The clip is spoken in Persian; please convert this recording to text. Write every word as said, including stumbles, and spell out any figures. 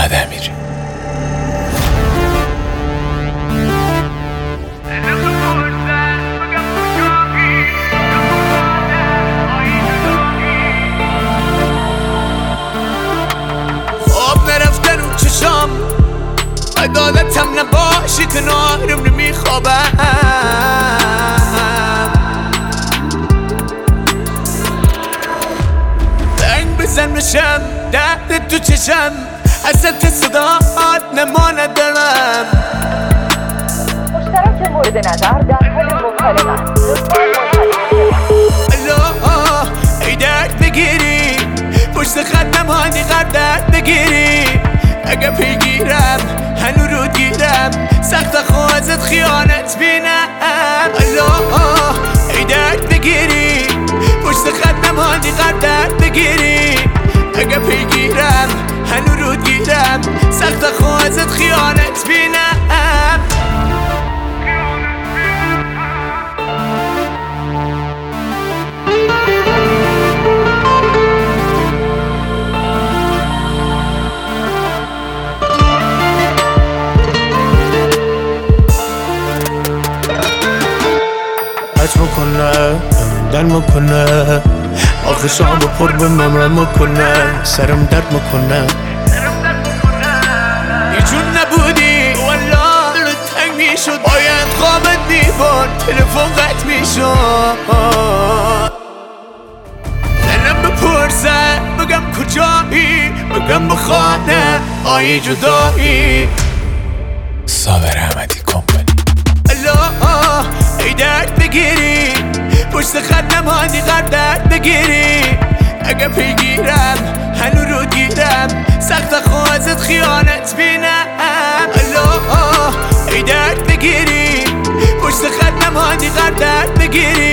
محمد امیری. خواب نرفته رو چشام، عدالتم نباشی کنارم نمیخوابم. زنگ بزن بشم درد تو چشم، حسرت صدات نما ندارم. مشترک مورد نظر در حال مکالمه. الله ای درد بگیری، پشت خط نمانی غر درد بگیری. اگه پیگیرم هنو رو گیرم، سخت خوازت خیانت بینم. الله ای درد بگیری، پشت خط نمانی غر درد بگیری. اگه پیگیرم هنو رو گیرم، سخت خوازت خیانت بینم. عجب میکنه دل میکنه، آخشام پر به ممرم میکنه، سرم درد میکنه. یه جون نبودی والله دلت تنگ میشد، باید خوابت میبرد تلفن قطع میشد. دلم بپرسه بگم کجایی، بگم بخانه آیی جدایی. صابر احمدی کمپانی. الله ای درد بگیری، پشت خط نمانی غر درد بگیری. اگه پیگیرم هنو رو گیرم، سخت خوازت خیانت بینم. الله ای درد بگیری، پشت خط نمانی غر درد بگیری.